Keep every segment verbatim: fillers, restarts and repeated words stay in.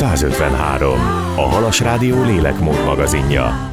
százötvenhárom. A Halas Rádió lélekmód magazinja.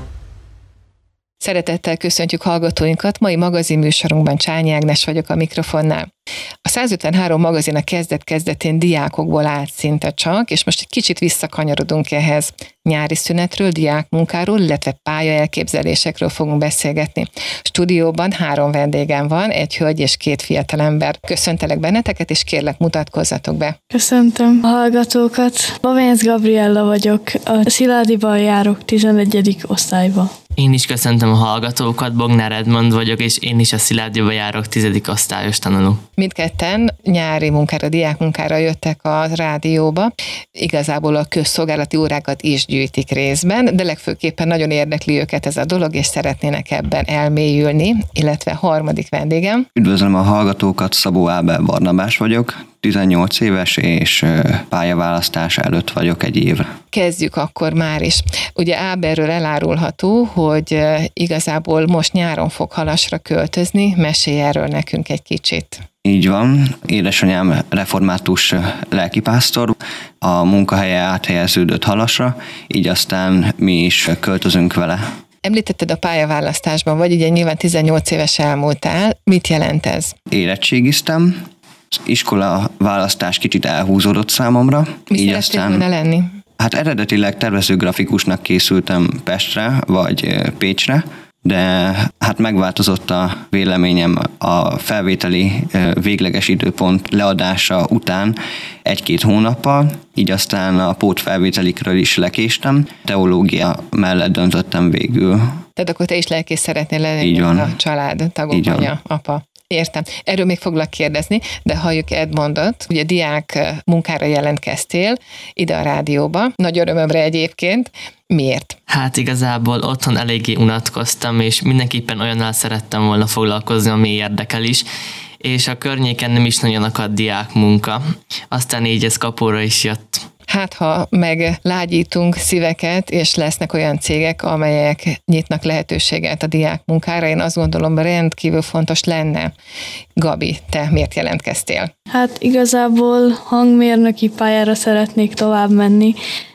Szeretettel köszöntjük hallgatóinkat, mai magazinműsorunkban Csányi Ágnes vagyok a mikrofonnál. A százötvenhárom magazin a kezdet-kezdetén diákokból állt szinte csak, és most egy kicsit visszakanyarodunk ehhez. Nyári szünetről, diákmunkáról, illetve pályaelképzelésekről fogunk beszélgetni. Stúdióban három vendégem van, egy hölgy és két fiatalember. Köszöntelek benneteket, és kérlek, mutatkozzatok be. Köszöntöm a hallgatókat. Bavénysz Gabriella vagyok, a Sziládiban járok tizenegyedik osztályba. Én is köszöntöm a hallgatókat, Bognár Edmond vagyok, és én is a Sziládiba járok tizedik osztályos tanuló. Mindketten nyári munkára, diákmunkára jöttek a rádióba. Igazából a közszolgálati órákat is gyűjtik részben, de legfőképpen nagyon érdekli őket ez a dolog, és szeretnének ebben elmélyülni, illetve harmadik vendégem. Üdvözlöm a hallgatókat, Szabó Ábel Barnabás vagyok, tizennyolc éves, és pályaválasztás előtt vagyok egy évre. Kezdjük akkor már is. Ugye Ábelről elárulható, hogy igazából most nyáron fog Halasra költözni, mesélj erről nekünk egy kicsit. Így van, édesanyám református lelkipásztor, a munkahelye áthelyeződött Halasra, így aztán mi is költözünk vele. Említetted a pályaválasztásban, vagy ugye nyilván tizennyolc éves elmúltál. Mit jelent ez? Érettségiztem, az iskola választás kicsit elhúzódott számomra. Mi így szerettél volna lenni? Hát eredetileg tervezőgrafikusnak készültem Pestre vagy Pécsre, de hát megváltozott a véleményem a felvételi végleges időpont leadása után egy-két hónappal, így aztán a pótfelvételikről is lekéstem, teológia mellett döntöttem végül. Tehát akkor te is lelkész szeretnél lenni, így van. A család, tagok, anya, apa. Értem. Erről még foglak kérdezni, de halljuk Edmondot, ugye diák munkára jelentkeztél ide a rádióba, nagy örömömre egyébként. Miért? Hát igazából otthon eléggé unatkoztam, és mindenképpen olyannal szerettem volna foglalkozni, ami érdekel is, és a környéken nem is nagyon akadt diák munka. Aztán így ez kapóra is jött. Hát, ha meglágyítunk szíveket, és lesznek olyan cégek, amelyek nyitnak lehetőséget a diák munkára, én azt gondolom, rendkívül fontos lenne. Gabi, te miért jelentkeztél? Hát igazából hangmérnöki pályára szeretnék tovább menni,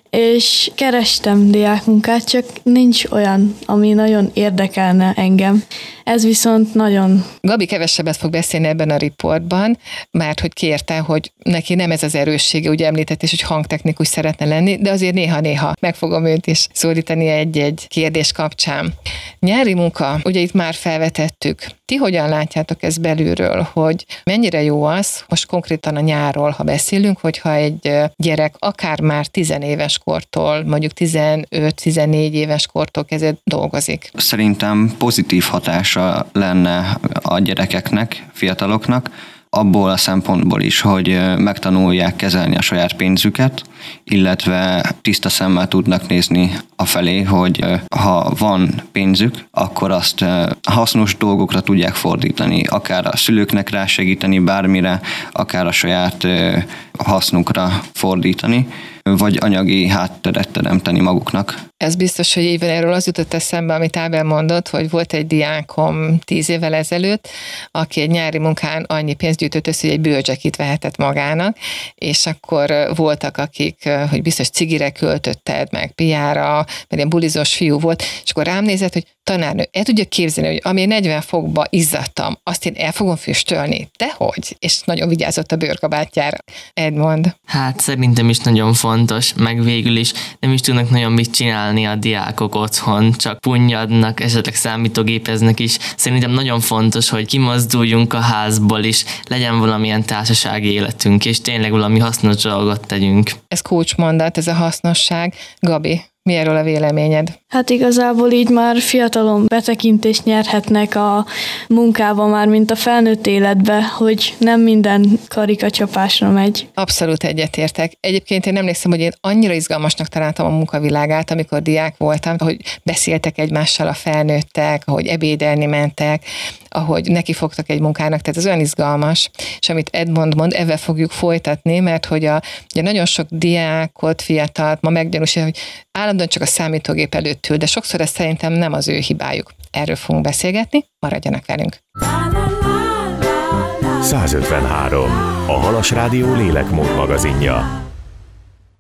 és kerestem diákmunkát, csak nincs olyan, ami nagyon érdekelne engem. Ez viszont nagyon... Gabi kevesebbet fog beszélni ebben a riportban, mert hogy kérte, hogy neki nem ez az erőssége, ugye említett is, hogy hangtechnikus szeretne lenni, de azért néha-néha meg fogom őt is szólítani egy-egy kérdés kapcsán. Nyári munka, ugye itt már felvetettük. Ti hogyan látjátok ezt belülről, hogy mennyire jó az, most konkrétan a nyárról, ha beszélünk, hogyha egy gyerek akár már tizenéves kortól, mondjuk tizenöt-tizennégy éves kortól kezdve dolgozik? Szerintem pozitív hatása lenne a gyerekeknek, fiataloknak, abból a szempontból is, hogy megtanulják kezelni a saját pénzüket, illetve tiszta szemmel tudnak nézni afelé, hogy ha van pénzük, akkor azt hasznos dolgokra tudják fordítani, akár a szülőknek rásegíteni bármire, akár a saját hasznukra fordítani, vagy anyagi hátteret teremteni maguknak. Ez biztos, hogy éven erről az jutott eszembe, amit Ábel mondott, hogy volt egy diákom tíz évvel ezelőtt, aki egy nyári munkán annyi pénzt gyűjtött össze, hogy egy bőrcsekit vehetett magának, és akkor voltak, akik, hogy biztos cigire költötted, meg piára, mert ilyen bulizós fiú volt, és akkor rám nézett, hogy tanárnő, el tudja képzelni, hogy ami negyven fokba izzadtam, azt én el fogom füstölni. Dehogy? És nagyon vigyázott a bőrkabátjára. Edmond. Hát szerintem is nagyon fontos, meg végül is nem is tudnak nagyon mit csinálni a diákok otthon, csak punnyadnak, esetleg számítógépeznek is. Szerintem nagyon fontos, hogy kimozduljunk a házból is, legyen valamilyen társasági életünk, és tényleg valami hasznos dolgot tegyünk. Ez coach mondat, ez a hasznosság. Gabi, mi erről a véleményed? Hát igazából így már fiatalon betekintést nyerhetnek a munkába már, mint a felnőtt életbe, hogy nem minden karikacsapásra megy. Abszolút egyetértek. Egyébként én emlékszem, hogy én annyira izgalmasnak találtam a munkavilágát, amikor diák voltam, hogy beszéltek egymással a felnőttek, ahogy ebédelni mentek, ahogy nekifogtak egy munkának, tehát ez olyan izgalmas, és amit Edmond mond, ezzel fogjuk folytatni, mert hogy a, ugye nagyon sok diákot, fiatalt ma meggyanúsítja, hogy állandóan csak a számítógép előtt ül, de sokszor ez szerintem nem az ő hibájuk. Erről fogunk beszélgetni, maradjanak velünk. százötvenhárom. A Halas Rádió lélekmód magazinja.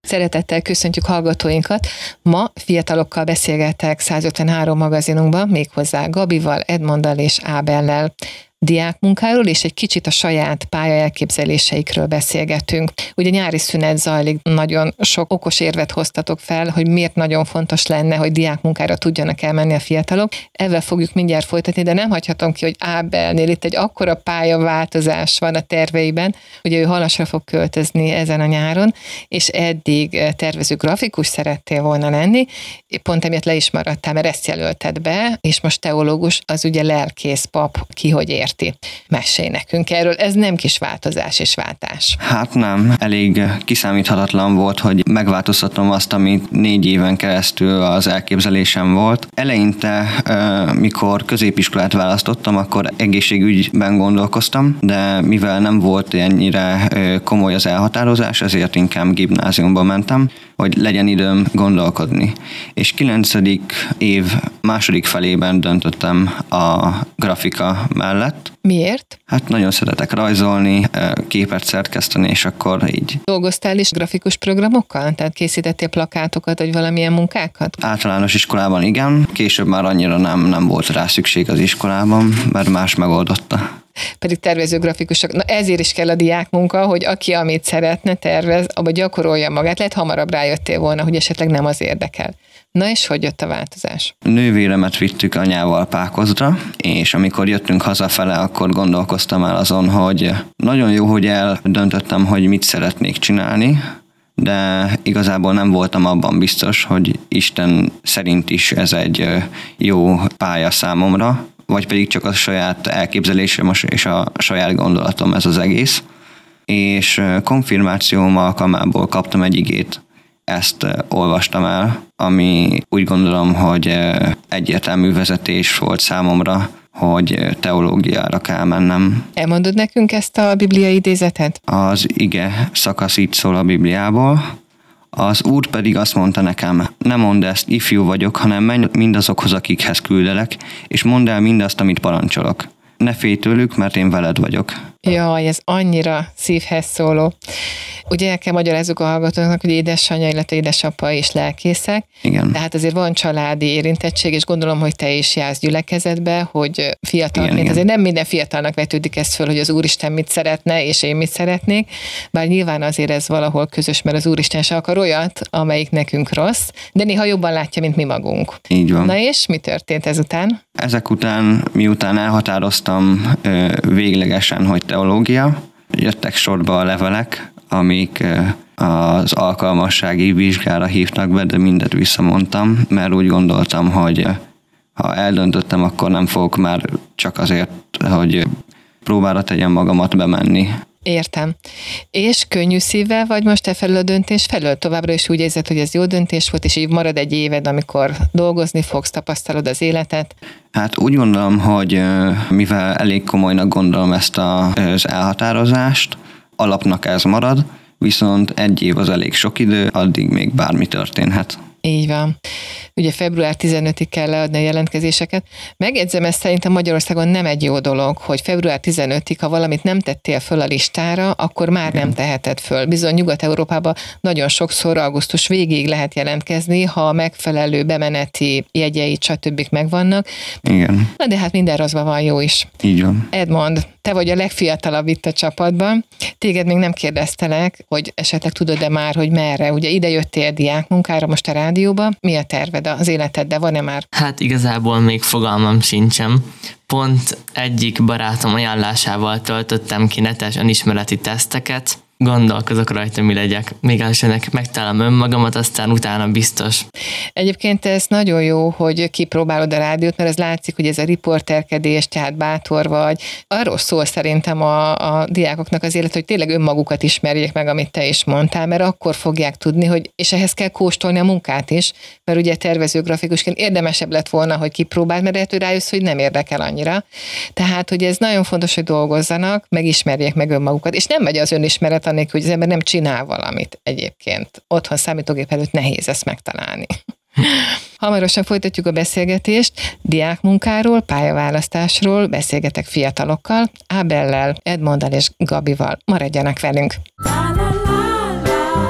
Szeretettel köszöntjük hallgatóinkat. Ma fiatalokkal beszélgetek százötvenhárom magazinunkban, méghozzá Gabival, Edmonddal és Ábellel. Diákmunkáról és egy kicsit a saját pályaelképzeléseikről beszélgetünk. Ugye nyári szünet zajlik, nagyon sok okos érvet hoztatok fel, hogy miért nagyon fontos lenne, hogy diákmunkára tudjanak elmenni a fiatalok. Ezzel fogjuk mindjárt folytatni, de nem hagyhatom ki, hogy Ábelnél itt egy akkora pályaváltozás van a terveiben, ugye ő Halasra fog költözni ezen a nyáron, és eddig tervező grafikus szerettél volna lenni, pont emiatt le is maradtál, mert ezt jelölted be, és most teológus, az ugye lelkész pap, ki hogy ér. Mesélj nekünk erről, ez nem kis változás és váltás. Hát nem, elég kiszámíthatatlan volt, hogy megváltoztatom azt, amit négy éven keresztül az elképzelésem volt. Eleinte, mikor középiskolát választottam, akkor egészségügyben gondolkoztam, de mivel nem volt ennyire komoly az elhatározás, ezért inkább gimnáziumba mentem, hogy legyen időm gondolkodni. És kilencedik év második felében döntöttem a grafika mellett. Miért? Hát nagyon szeretek rajzolni, képet szerkeszteni, és akkor így. Dolgoztál is grafikus programokkal? Tehát készítettél plakátokat, vagy valamilyen munkákat? Általános iskolában igen, később már annyira nem, nem volt rá szükség az iskolában, mert más megoldotta. Pedig tervező grafikusok, na ezért is kell a diákmunka, hogy aki amit szeretne, tervez, abba gyakorolja magát. Lehet hamarabb rájöttél volna, hogy esetleg nem az érdekel. Na és hogy jött a változás? Nővéremet vittük anyával Pákozra, és amikor jöttünk hazafele, akkor gondolkoztam el azon, hogy nagyon jó, hogy eldöntöttem, hogy mit szeretnék csinálni, de igazából nem voltam abban biztos, hogy Isten szerint is ez egy jó pálya számomra, vagy pedig csak a saját elképzelésem és a saját gondolatom ez az egész. És konfirmációm alkalmából kaptam egy igét, ezt olvastam el, ami úgy gondolom, hogy egyértelmű vezetés volt számomra, hogy teológiára kell mennem. Elmondod nekünk ezt a bibliai idézetet? Az ige szakasz így szól a Bibliából. Az Úr pedig azt mondta nekem, ne mondd ezt, ifjú vagyok, hanem menj mindazokhoz, akikhez küldelek, és mondd el mindazt, amit parancsolok. Ne félj tőlük, mert én veled vagyok. Jaj, ez annyira szívhez szóló. Ugye el kell magyarázzuk a hallgatóknak, hogy édesanyja, illetve édesapa is lelkészek. Igen. Tehát azért van családi érintettség, és gondolom, hogy te is jársz gyülekezetbe, hogy fiatalként, igen, azért igen. Nem minden fiatalnak vetődik ez föl, hogy az Úristen mit szeretne, és én mit szeretnék, bár nyilván azért ez valahol közös, mert az Úristen se akar olyat, amelyik nekünk rossz, de néha jobban látja, mint mi magunk. Így van. Na és mi történt ezután? Ezek után, miután elhatároztam véglegesen, hogy teológia, jöttek sorba a levelek, amik az alkalmassági vizsgára hívtak be, de mindet visszamondtam, mert úgy gondoltam, hogy ha eldöntöttem, akkor nem fogok már csak azért, hogy próbára tegyem magamat bemenni. Értem. És könnyű szívvel vagy most te felül a döntés felől? Továbbra is úgy érzed, hogy ez jó döntés volt, és így marad egy éved, amikor dolgozni fogsz, tapasztalod az életet? Hát úgy gondolom, hogy mivel elég komolynak gondolom ezt az elhatározást, alapnak ez marad, viszont egy év az elég sok idő, addig még bármi történhet. Így van. Ugye február tizenötödikéig kell leadni a jelentkezéseket. Megjegyzem, ez szerintem Magyarországon nem egy jó dolog, hogy február tizenötödikéig, ha valamit nem tettél föl a listára, akkor már igen. nem teheted föl. Bizony Nyugat-Európában nagyon sokszor augusztus végéig lehet jelentkezni, ha a megfelelő bemeneti jegyei, stb. Megvannak. Igen. Na de hát minden rosszban van jó is. Így van. Edmond, te vagy a legfiatalabb itt a csapatban. Téged még nem kérdeztelek, hogy esetleg tudod-e már, hogy merre. Ugye ide jöttél diákmunkára most a rádióba. Mi a terved az életeddel? Van-e már? Hát igazából még fogalmam sincsen. Pont egyik barátom ajánlásával töltöttem ki netes önismereti teszteket. Gondolkozok rajta, mi legyek. Még elsőnek megtalálom önmagamat, aztán utána biztos. Egyébként ez nagyon jó, hogy kipróbálod a rádiót, mert ez látszik, hogy ez a riporterkedés, tehát bátor vagy. Arról szól szerintem a, a diákoknak az élet, hogy tényleg önmagukat ismerjék meg, amit te is mondtál, mert akkor fogják tudni, hogy, és ehhez kell kóstolni a munkát is, mert ugye tervező grafikusként érdemesebb lett volna, hogy kipróbáld, mert lehet, hogy rájössz, hogy nem érdekel annyira. Tehát, hogy ez nagyon fontos, hogy dolgozzanak, megismerjék meg önmagukat, és nem megy az önismeret anélkül, hogy az ember nem csinál valamit egyébként. Otthon számítógép előtt nehéz ezt megtalálni. Hamarosan folytatjuk a beszélgetést diákmunkáról, pályaválasztásról, beszélgetek fiatalokkal, Ábellel, Edmonddal és Gabival. Maradjanak velünk!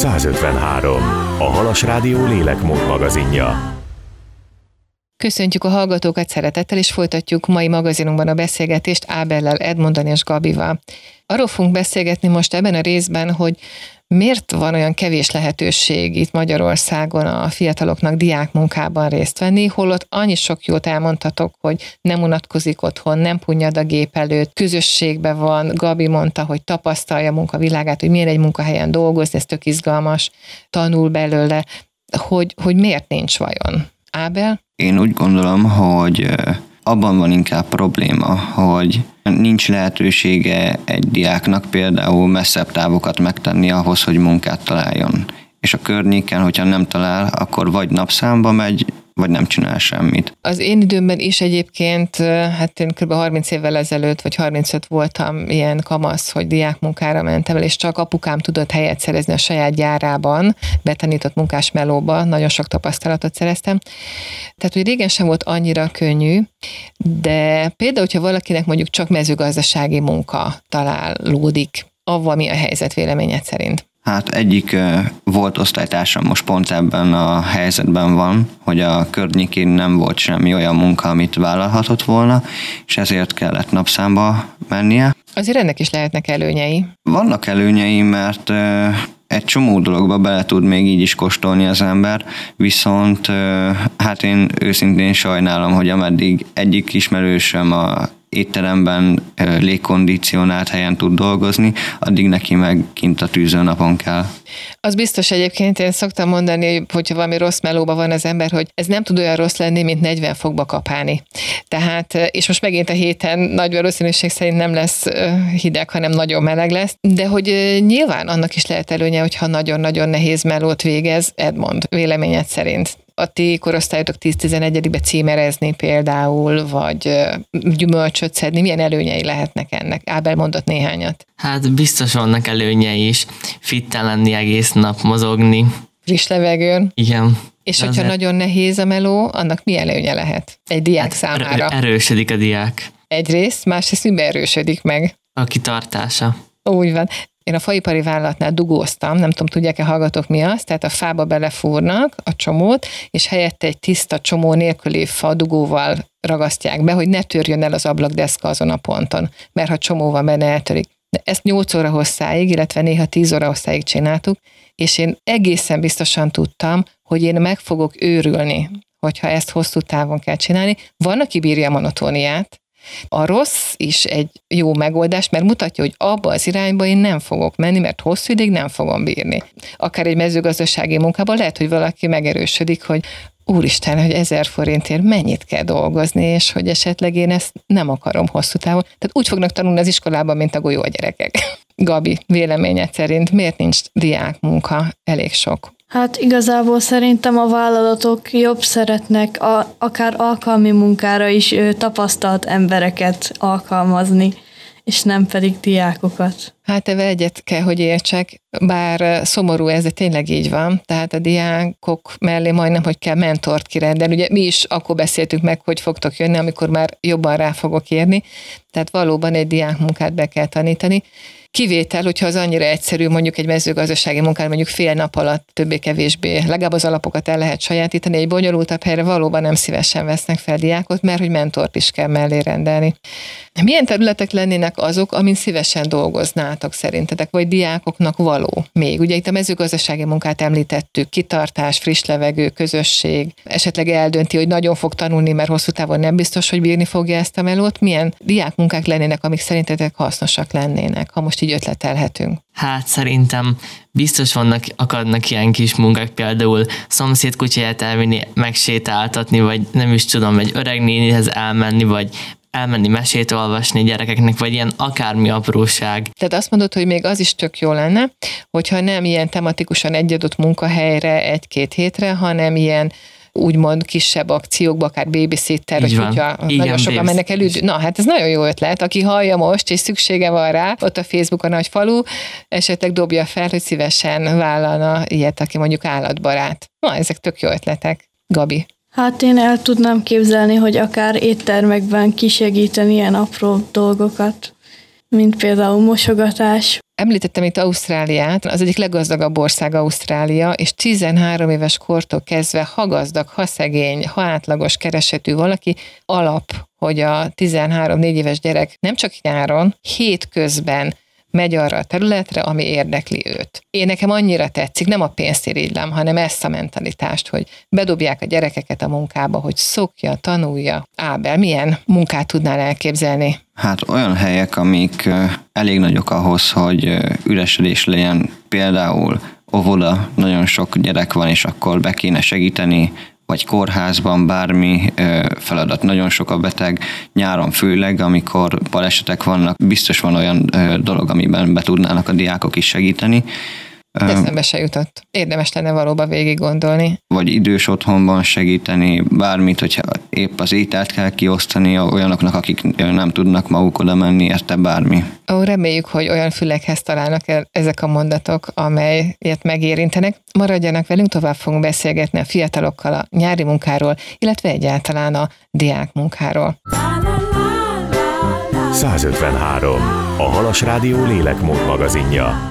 száz ötvenhárom. A Halas Rádió lélekmód magazinja. Köszöntjük a hallgatókat szeretettel, és folytatjuk mai magazinunkban a beszélgetést Ábellel, Edmondon és Gabival. Arról fogunk beszélgetni most ebben a részben, hogy miért van olyan kevés lehetőség itt Magyarországon a fiataloknak diákmunkában részt venni, holott annyi sok jót elmondhatok, hogy nem unatkozik otthon, nem punnyad a gép előtt, közösségben van. Gabi mondta, hogy tapasztalja a munkavilágát, hogy milyen egy munkahelyen dolgozni, ez tök izgalmas, tanul belőle, hogy, hogy miért nincs vajon. Ábel? Én úgy gondolom, hogy abban van inkább probléma, hogy nincs lehetősége egy diáknak például messzebb távokat megtenni ahhoz, hogy munkát találjon. És a környéken, hogyha nem talál, akkor vagy napszámba megy, vagy nem csinál semmit. Az én időmben is egyébként, hát én kb. harminc évvel ezelőtt, vagy harmincöt voltam ilyen kamasz, hogy diákmunkára mentem el, és csak apukám tudott helyet szerezni a saját gyárában, betanított munkás melóba, nagyon sok tapasztalatot szereztem. Tehát, hogy régen sem volt annyira könnyű, de például, hogyha valakinek mondjuk csak mezőgazdasági munka találódik, avval mi a helyzet véleményed szerint? Hát egyik volt osztálytársam most pont ebben a helyzetben van, hogy a környékén nem volt semmi olyan munka, amit vállalhatott volna, és ezért kellett napszámba mennie. Azért ennek is lehetnek előnyei. Vannak előnyei, mert egy csomó dologba bele tud még így is kóstolni az ember, viszont hát én őszintén sajnálom, hogy ameddig egyik ismerősöm a étteremben légkondicionált helyen tud dolgozni, addig neki meg kint a tűzőnapon kell. Az biztos egyébként, én szoktam mondani, hogyha valami rossz melóban van az ember, hogy ez nem tud olyan rossz lenni, mint negyven fokba kapálni. Tehát, és most megint a héten nagy valószínűség szerint nem lesz hideg, hanem nagyon meleg lesz, de hogy nyilván annak is lehet előnye, hogyha nagyon-nagyon nehéz melót végez, Edmond, véleményed szerint. A ti korosztályotok tíz-tizenegyedikbe címerezni például, vagy gyümölcsöt szedni, milyen előnyei lehetnek ennek? Ábel mondott néhányat. Hát biztos vannak előnyei is, fitten lenni egész nap, mozogni. Friss levegőn. Igen. És hogyha azért nagyon nehéz a meló, annak mi előnye lehet egy diák hát számára? Erősödik a diák. Egyrészt, másrészt miben erősödik meg? A kitartása. Úgy van. Én a faipari vállalatnál dugóztam, nem tudom, tudják-e hallgatók mi az, tehát a fába belefúrnak a csomót, és helyette egy tiszta csomó nélküli fa dugóval ragasztják be, hogy ne törjön el az ablakdeszka azon a ponton, mert ha csomó van benne, eltörik. De ezt nyolc óra hosszáig, illetve néha tíz óra hosszáig csináltuk, és én egészen biztosan tudtam, hogy én meg fogok őrülni, hogyha ezt hosszú távon kell csinálni. Van, aki bírja a monotóniát. A rossz is egy jó megoldás, mert mutatja, hogy abba az irányba én nem fogok menni, mert hosszú ideig nem fogom bírni. Akár egy mezőgazdasági munkában lehet, hogy valaki megerősödik, hogy úristen, hogy ezer forintért mennyit kell dolgozni, és hogy esetleg én ezt nem akarom hosszú távon. Tehát úgy fognak tanulni az iskolában, mint a golyó a gyerekek. Gabi, véleményed szerint miért nincs diákmunka elég sok? Hát igazából szerintem a vállalatok jobb szeretnek a, akár alkalmi munkára is ő, tapasztalt embereket alkalmazni, és nem pedig diákokat. Hát ebben egyet kell, hogy értsek, bár szomorú ez, de tényleg így van. Tehát a diákok mellé majdnem, hogy kell mentort kirendelni. Ugye mi is akkor beszéltük meg, hogy fogtok jönni, amikor már jobban rá fogok érni. Tehát valóban egy diákmunkát be kell tanítani. Kivétel, hogyha az annyira egyszerű, mondjuk egy mezőgazdasági munkát mondjuk fél nap alatt többé-kevésbé, legalább az alapokat el lehet sajátítani, egy bonyolultabb helyre valóban nem szívesen vesznek fel diákot, mert hogy mentort is kell mellé rendelni. Milyen területek lennének azok, amin szívesen dolgoznátok szerintetek, vagy diákoknak való még? Ugye itt a mezőgazdasági munkát említettük, kitartás, friss levegő, közösség, esetleg eldönti, hogy nagyon fog tanulni, mert hosszú távon nem biztos, hogy bírni fogja ezt a melót. Milyen diákmunkák lennének, amik szerintetek hasznosak lennének, ha most így ötletelhetünk? Hát szerintem biztos vannak, akadnak ilyen kis munkák, például szomszéd kutyáját elvinni, megsétáltatni, vagy nem is tudom, egy öreg nénihez elmenni, vagy elmenni mesét olvasni gyerekeknek, vagy ilyen akármi apróság. Tehát azt mondod, hogy még az is tök jó lenne, hogyha nem ilyen tematikusan egy adott munkahelyre egy-két hétre, hanem ilyen úgymond kisebb akciókba, akár babysitter, vagy hogyha nagyon sokan mennek el. Na, hát ez nagyon jó ötlet. Aki hallja most, és szüksége van rá, ott a Facebookon nagy falu, esetleg dobja fel, hogy szívesen vállalna ilyet, aki mondjuk állatbarát. Na, ezek tök jó ötletek. Gabi. Hát én el tudnám képzelni, hogy akár éttermekben kisegíteni ilyen apró dolgokat. mint például mosogatás. Említettem itt Ausztráliát, az egyik leggazdagabb ország Ausztrália, és tizenhárom éves kortól kezdve ha gazdag, ha szegény, ha átlagos keresetű valaki, alap, hogy a tizenhárom-négy éves gyerek nem csak nyáron, hétközben megy arra a területre, ami érdekli őt. Én nekem annyira tetszik, nem a pénzt irigylem, hanem ezt a mentalitást, hogy bedobják a gyerekeket a munkába, hogy szokja, tanulja. Ábel, milyen munkát tudnál elképzelni? Hát olyan helyek, amik elég nagyok ahhoz, hogy üresedés legyen, például óvoda, nagyon sok gyerek van, és akkor be kéne segíteni, vagy kórházban bármi feladat, nagyon sok a beteg, nyáron főleg, amikor balesetek vannak, biztos van olyan dolog, amiben be tudnának a diákok is segíteni. Eszembe se jutott. Érdemes lenne valóban végig gondolni. Vagy idős otthonban segíteni, bármit, hogyha épp az ételt kell kiosztani olyanoknak, akik nem tudnak maguk oda menni, érte bármi. Ó, reméljük, hogy olyan fülekhez találnak el ezek a mondatok, amelyet megérintenek. Maradjanak velünk, tovább fogunk beszélgetni a fiatalokkal a nyári munkáról, illetve egyáltalán a diák munkáról. százötvenhárom. A Halas Rádió lélekmód magazinja.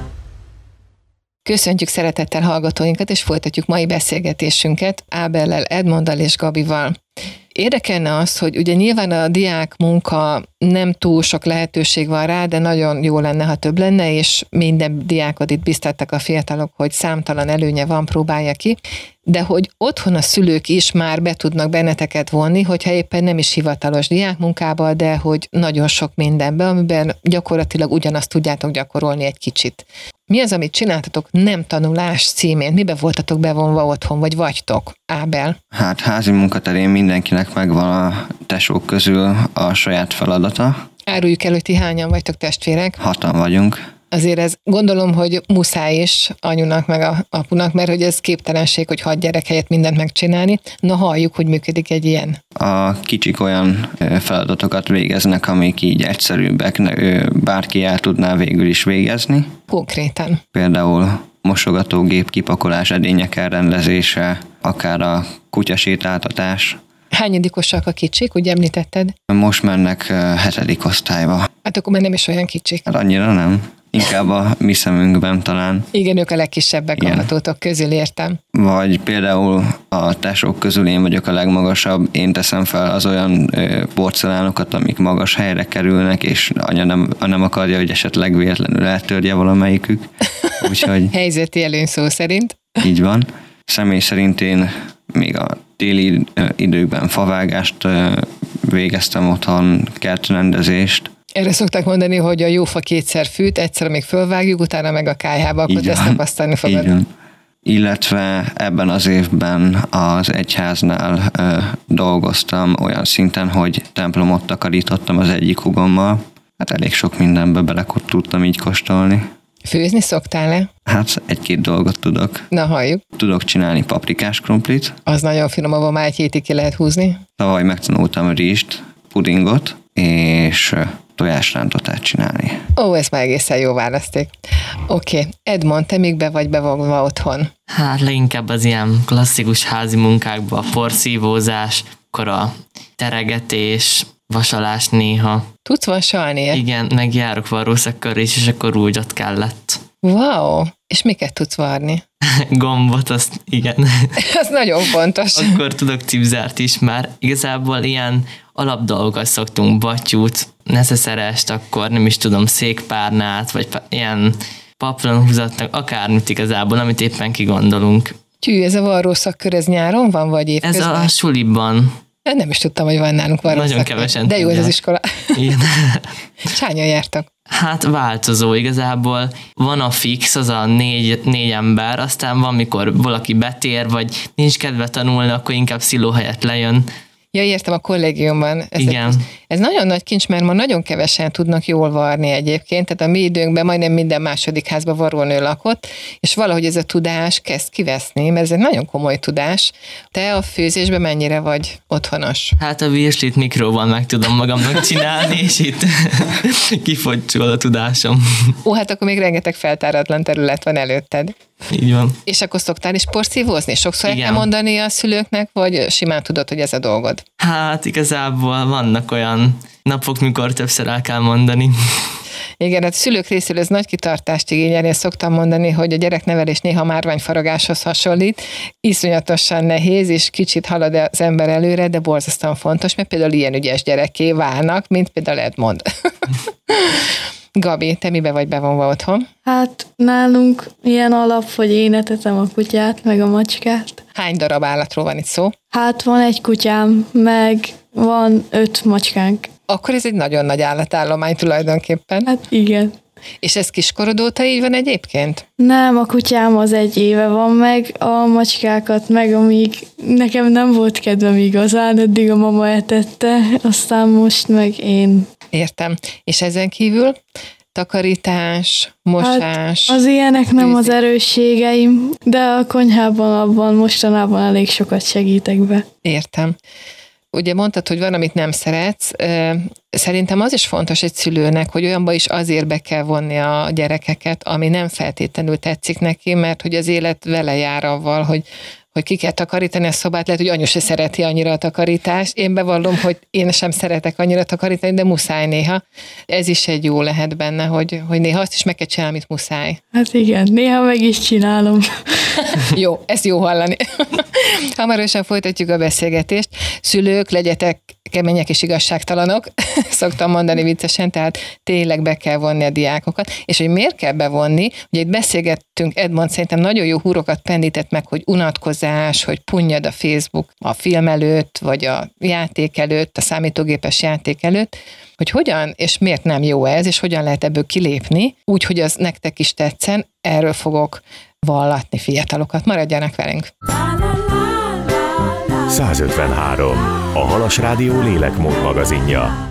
Köszöntjük szeretettel hallgatóinkat, és folytatjuk mai beszélgetésünket Ábellel, Edmonddal és Gabival. Érdekelne az, hogy ugye nyilván a diák munka nem túl sok lehetőség van rá, de nagyon jó lenne, ha több lenne, és minden diákot itt biztattak a fiatalok, hogy számtalan előnye van, próbálja ki, de hogy otthon a szülők is már be tudnak benneteket vonni, hogyha éppen nem is hivatalos diákmunkába, de hogy nagyon sok mindenbe, amiben gyakorlatilag ugyanazt tudjátok gyakorolni egy kicsit. Mi az, amit csináltatok nem tanulás címén? Mibe voltatok bevonva otthon, vagy vagytok, Ábel? Hát házi munkaterén mindenkinek megvan a tesók közül a saját feladata. Áruljuk el, hogy ti hányan vagytok testvérek? Hatan vagyunk. Azért ez gondolom, hogy muszáj is anyunak meg a apunak, mert hogy ez képtelenség, hogy hat gyerek helyett mindent megcsinálni. Na halljuk, hogy működik egy ilyen. A kicsik olyan feladatokat végeznek, amik így egyszerűbbek, bárki el tudná végül is végezni. Konkrétan. Például mosogatógép kipakolás, edények elrendezése, akár a kutyasétáltatás. Hányadikosak a kicsik, úgy említetted? Most mennek hetedik osztályba. Hát akkor már nem is olyan kicsik. Hát annyira nem. Inkább a mi szemünkben talán. Igen, ők a legkisebbek Igen. a hatótok közül, értem. Vagy például a tesók közül én vagyok a legmagasabb, én teszem fel az olyan ö, porcelánokat, amik magas helyre kerülnek, és anya nem, nem akarja, hogy esetleg véletlenül eltörje valamelyikük. Úgyhogy Helyzeti előny szó szerint. így van. Személy szerint én még a téli időkben favágást végeztem otthon, kertrendezést. Erre szokták mondani, hogy a jó fa kétszer fűt, egyszer még fölvágjuk, utána meg a kályhába, akkor Így ezt van. tapasztalni fogod. Így van. Illetve ebben az évben az egyháznál ö, dolgoztam olyan szinten, hogy templomot takarítottam az egyik hugommal. Hát elég sok mindenbe bele tudtam így kóstolni. Főzni szoktál-e? Hát egy-két dolgot tudok. Na halljuk. Tudok csinálni paprikás krumplit. Az nagyon finom, ahol már egy hétig ki lehet húzni. Tavaly megtanultam rizst, pudingot és tojásrántotát csinálni. Ó, ez már egészen jó választék. Oké, okay. Edmond, te még be vagy bevonva otthon? Hát leginkább az ilyen klasszikus házi munkákban, a porszívózás, akkor a teregetés, vasalás néha. Tudsz vasalni? Igen, meg járok varrószakkörre is, és akkor úgy ott kellett. Wow! És miket tudsz varni? Gombot, azt igen. Ez nagyon fontos. Akkor tudok cipzárt is már. Igazából ilyen alapdolgokat szoktunk, battyút, neszeszerest, akkor nem is tudom, székpárnát, vagy ilyen paplonhúzatnak, akármit igazából, amit éppen kigondolunk. Tű, ez a varrószakkör, ez nyáron van, vagy évközben? Ez a suliban. Nem is tudtam, hogy van nálunk varrószakkör. Nagyon kevesen De jó ez tudják. az iskola. Igen. És hányan jártak? Hát változó igazából. Van a fix, az a négy, négy ember, aztán van, mikor valaki betér, vagy nincs kedve tanulni, akkor inkább sziló helyett lejön. Ja, értem, a kollégiumban. Ez, Igen. Ez nagyon nagy kincs, mert ma nagyon kevesen tudnak jól varni egyébként, tehát a mi időnkben majdnem minden második házban varrónő lakott, és valahogy ez a tudás kezd kiveszni, mert ez egy nagyon komoly tudás. Te a főzésben mennyire vagy otthonos? Hát a virslit mikróban meg tudom magamnak csinálni, és itt kifogycsol a tudásom. Ó, hát akkor még rengeteg feltáratlan terület van előtted. Így van. És akkor szoktál is porszívózni? Sokszor el Igen. kell mondani a szülőknek, vagy simán tudod, hogy ez a dolgod? Hát igazából vannak olyan napok, mikor többször el kell mondani. Igen, hát a szülők részéről ez nagy kitartást igényel. Én szoktam mondani, hogy a gyereknevelés néha márványfaragáshoz hasonlít. Iszonyatosan nehéz, és kicsit halad az ember előre, de borzasztóan fontos, mert például ilyen ügyes gyerekké válnak, mint például Edmond. Gabi, te mibe vagy bevonva otthon? Hát nálunk ilyen alap, hogy én etetem a kutyát, meg a macskát. Hány darab állatról van itt szó? Hát van egy kutyám, meg van öt macskánk. Akkor ez egy nagyon nagy állatállomány tulajdonképpen. Hát igen. És ez kiskorod óta így van egyébként? Nem, a kutyám az egy éve van meg, a macskákat meg, amíg nekem nem volt kedvem igazán, eddig a mama etette, aztán most meg én. Értem. És ezen kívül takarítás, mosás? Hát az ilyenek nem főzik. az erősségeim, de a konyhában abban mostanában elég sokat segítek be. Értem. Ugye mondtad, hogy van, amit nem szeretsz. Szerintem az is fontos egy szülőnek, hogy olyanba is azért be kell vonni a gyerekeket, ami nem feltétlenül tetszik neki, mert hogy az élet vele jár avval, hogy hogy ki kell takarítani a szobát, lehet, hogy anyu se szereti annyira a takarítást. Én bevallom, hogy én sem szeretek annyira takarítani, de muszáj néha. Ez is egy jó lehet benne, hogy, hogy néha azt is meg kell csinálni, amit muszáj. Hát igen, néha meg is csinálom. Jó, ezt jó hallani. Hamarosan folytatjuk a beszélgetést. Szülők, legyetek kemények és igazságtalanok, szoktam mondani viccesen, tehát tényleg be kell vonni a diákokat. És hogy miért kell bevonni, ugye itt beszélgettünk, Edmond szerintem nagyon jó húrokat pendített meg, hogy unatkozás, hogy punnyad a Facebook a film előtt, vagy a játék előtt, a számítógépes játék előtt, hogy hogyan és miért nem jó ez, és hogyan lehet ebből kilépni, úgy, hogy az nektek is tetszen, erről fogok vallatni fiatalokat. Maradjanak velünk! százötvenhárom. A Halas Rádió lélekmód magazinja.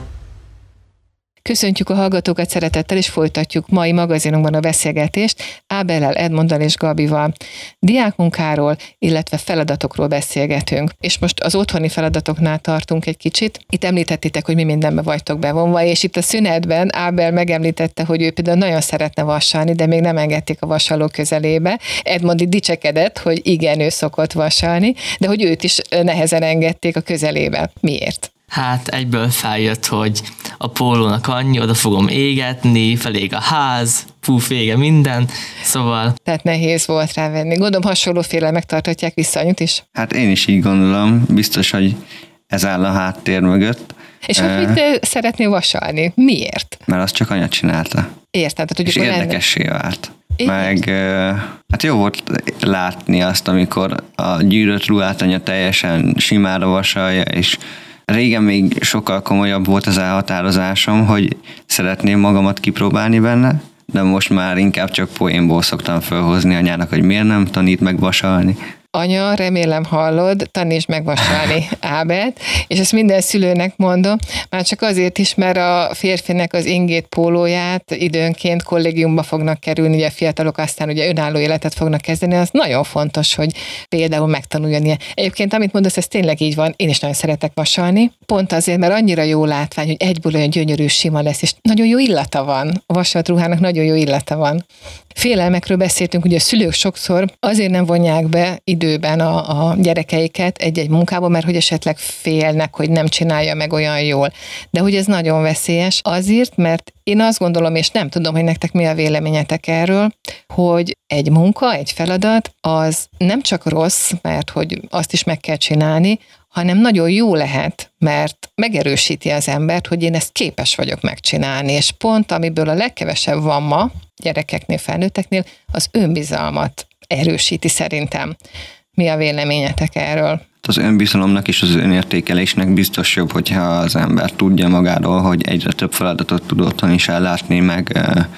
Köszöntjük a hallgatókat szeretettel, és folytatjuk mai magazinunkban a beszélgetést Ábellel, Edmonddal és Gabival. Diákmunkáról, illetve feladatokról beszélgetünk. És most az otthoni feladatoknál tartunk egy kicsit. Itt említettétek, hogy mi mindenbe vagytok bevonva, és itt a szünetben Ábel megemlítette, hogy ő például nagyon szeretne vasalni, de még nem engedték a vasaló közelébe. Edmond itt dicsekedett, hogy igen, ő szokott vasalni, de hogy őt is nehezen engedték a közelébe. Miért? Hát egyből feljött, hogy a pólónak annyi, oda fogom égetni, felég a ház, puf, vége minden, szóval... Tehát nehéz volt rávenni. Gondolom hasonló félelmek tartatják vissza anyut is. Hát én is így gondolom, biztos, hogy ez áll a háttér mögött. És hogy uh, mit szeretnél vasalni? Miért? Mert azt csak anya csinálta. Értem. Tehát, hogy és érdekessé vált. Meg hát jó volt látni azt, amikor a gyűrött ruhát anya teljesen simára vasalja, és régen még sokkal komolyabb volt az elhatározásom, hogy szeretném magamat kipróbálni benne, de most már inkább csak poénból szoktam felhozni anyának, hogy miért nem tanít meg vasalni. Anya, remélem hallod, tanítsd meg vasalni Ábelt, és ezt minden szülőnek mondom, már csak azért is, mert a férfinek az ingét pólóját időnként kollégiumba fognak kerülni, ugye a fiatalok aztán ugye önálló életet fognak kezdeni, az nagyon fontos, hogy például megtanuljon ilyen. Egyébként, amit mondasz, ez tényleg így van, én is nagyon szeretek vasalni, pont azért, mert annyira jó látvány, hogy egyből olyan gyönyörű, sima lesz, és nagyon jó illata van, a vasalt ruhának nagyon jó illata van. Félelmekről beszéltünk, ugye a szülők sokszor azért nem vonják be időben a, a gyerekeiket egy-egy munkába, mert hogy esetleg félnek, hogy nem csinálja meg olyan jól. De hogy ez nagyon veszélyes azért, mert én azt gondolom, és nem tudom, hogy nektek mi a véleményetek erről, hogy egy munka, egy feladat, az nem csak rossz, mert hogy azt is meg kell csinálni, hanem nagyon jó lehet, mert megerősíti az embert, hogy én ezt képes vagyok megcsinálni, és pont amiből a legkevesebb van ma, gyerekeknél, felnőtteknél, az önbizalmat erősíti szerintem. Mi a véleményetek erről? Az önbizalomnak és az önértékelésnek biztos jobb, hogyha az ember tudja magáról, hogy egyre több feladatot tud otthon is ellátni, meg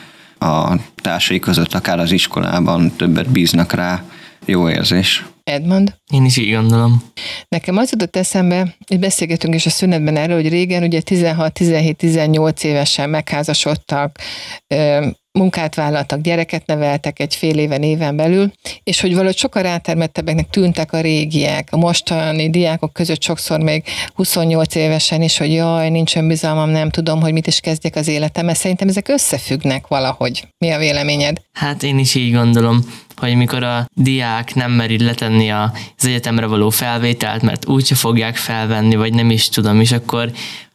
a társai között, akár az iskolában többet bíznak rá. Jó érzés. Edmond? Én is így gondolom. Nekem az jutott eszembe, hogy beszélgetünk is a szünetben erről, hogy régen ugye tizenhat, tizenhét, tizennyolc évesen megházasodtak, munkát vállaltak, gyereket neveltek egy fél éven, éven belül, és hogy valahogy sokkal rátermettebbeknek tűntek a régiek. A mostani diákok között sokszor még huszonnyolc évesen is, hogy jaj, nincs önbizalmam, nem tudom, hogy mit is kezdjek az életemmel. Szerintem ezek összefüggnek valahogy. Mi a véleményed? Hát én is így gondolom, hogy mikor a diák nem meri letenni az egyetemre való felvételt, mert úgyse fogják felvenni, vagy nem is tudom, és akkor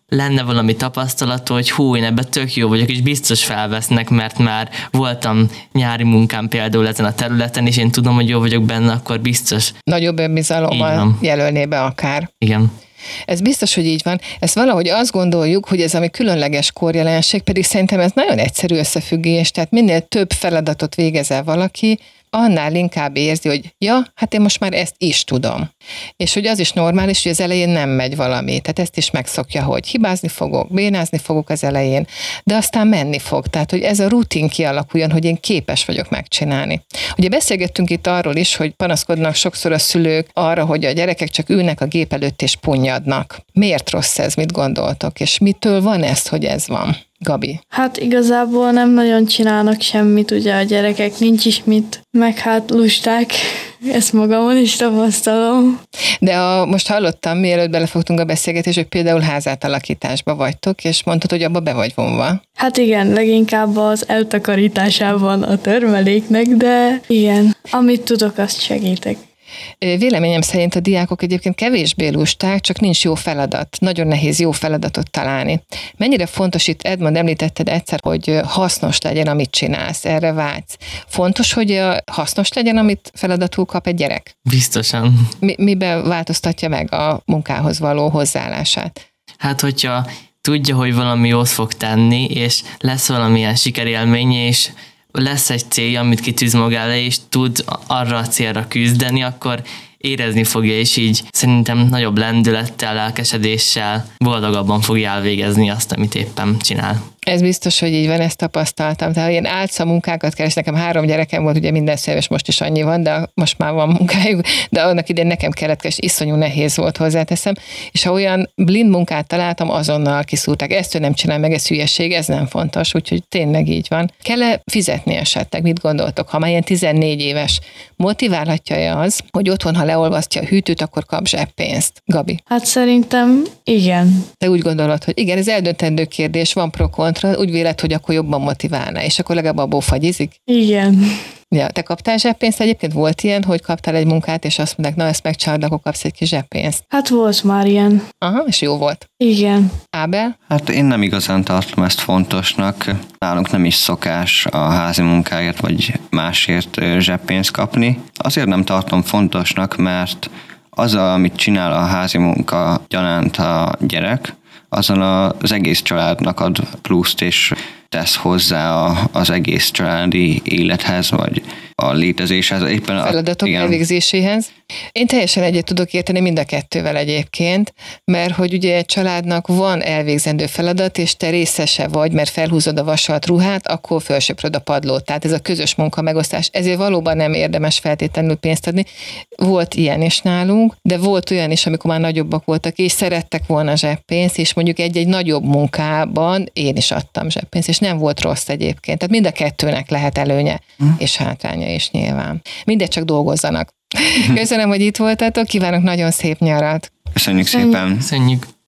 lenne valami tapasztalat, hogy hú, én ebben tök jó vagyok, és biztos felvesznek, mert már voltam nyári munkám például ezen a területen, és én tudom, hogy jó vagyok benne, akkor biztos. Nagyobb önbizalommal jelölné be akár. Igen. Ez biztos, hogy így van. Ezt valahogy azt gondoljuk, hogy ez ami különleges korjelenség, pedig szerintem ez nagyon egyszerű összefüggés, tehát minél több feladatot végezel valaki, annál inkább érzi, hogy ja, hát én most már ezt is tudom. És hogy az is normális, hogy az elején nem megy valami. Tehát ezt is megszokja, hogy hibázni fogok, bénázni fogok az elején, de aztán menni fog. Tehát, hogy ez a rutin kialakuljon, hogy én képes vagyok megcsinálni. Ugye beszélgettünk itt arról is, hogy panaszkodnak sokszor a szülők arra, hogy a gyerekek csak ülnek a gép előtt és punnyadnak. Miért rossz ez, mit gondoltok? És mitől van ez, hogy ez van? Gabi. Hát igazából nem nagyon csinálnak semmit, ugye a gyerekek, nincs is mit, meg hát lusták, ezt magamon is tapasztalom. De a, most hallottam, mielőtt belefogtunk a beszélgetésbe, hogy például házátalakításba vagytok, és mondtad, hogy abba be vagy vonva. Hát igen, leginkább az eltakarításában a termeléknek, de igen, amit tudok, azt segítek. Véleményem szerint a diákok egyébként kevésbé lusták, csak nincs jó feladat. Nagyon nehéz jó feladatot találni. Mennyire fontos, itt Edmond említetted egyszer, hogy hasznos legyen, amit csinálsz, erre vágysz. Fontos, hogy hasznos legyen, amit feladatul kap egy gyerek? Biztosan. Mi, miben változtatja meg a munkához való hozzáállását? Hát, hogyha tudja, hogy valami jót fog tenni, és lesz valamilyen sikerélménye, és lesz egy célja, amit kitűz maga elé, és tud arra a célra küzdeni, akkor érezni fogja, és így szerintem nagyobb lendülettel, lelkesedéssel, boldogabban fogja elvégezni azt, amit éppen csinál. Ez biztos, hogy így van, ezt tapasztaltam. Tehát ilyen álca munkákat keres, nekem három gyerekem volt, ugye minden széves, most is annyi van, de most már van munkájuk, de annak idején nekem kellett, és iszonyú nehéz volt, hozzáteszem, és ha olyan blind munkát találtam, azonnal kiszúrták. Ezt ő nem csinál meg, ez hülyeség, ez nem fontos, úgyhogy tényleg így van. Kell-e fizetni esetleg? Mit gondoltok? Ha már ilyen tizennégy éves, motiválhatja-e az, hogy otthon, ha leolvasztja a hűtőt, akkor kap zseppénzt? Gabi? Hát szerintem igen. Te úgy gondolod, hogy igen, ez eldöntendő kérdés, van pro-kontra, úgy véled, hogy akkor jobban motiválná, és akkor legalább abból fagyizik? Igen. Ja, te kaptál zseppénzt? Egyébként volt ilyen, hogy kaptál egy munkát, és azt mondták, na ezt megcsinálod, akkor kapsz egy kis zseppénzt. Hát volt már ilyen. Aha, és jó volt. Igen. Ábel? Hát én nem igazán tartom ezt fontosnak. Nálunk nem is szokás a házi munkáért vagy másért zseppénzt kapni. Azért nem tartom fontosnak, mert az, amit csinál a házi munka gyanánt a gyerek, azon az egész családnak ad pluszt, és tesz hozzá az egész családi élethez, vagy a létezéshez. Éppen a feladatok igen. elvégzéséhez. Én teljesen egyet tudok érteni mind a kettővel egyébként, mert hogy ugye egy családnak van elvégzendő feladat, és te részese vagy, mert felhúzod a vasalt ruhát, akkor felsöpröd a padlót. Tehát ez a közös munka megosztás. Ezért valóban nem érdemes feltétlenül pénzt adni. Volt ilyen is nálunk, de volt olyan is, amikor már nagyobbak voltak, és szerettek volna zseppénzt, és mondjuk egy-egy nagyobb munkában én is adtam zseppénzt, és nem volt rossz egyébként. Tehát mind a kettőnek lehet előnye, hm. és hátránya is nyilván. Mindegy, csak dolgozzanak. Köszönöm, hogy itt voltatok, kívánok nagyon szép nyarat. Köszönjük szépen. Köszönjük.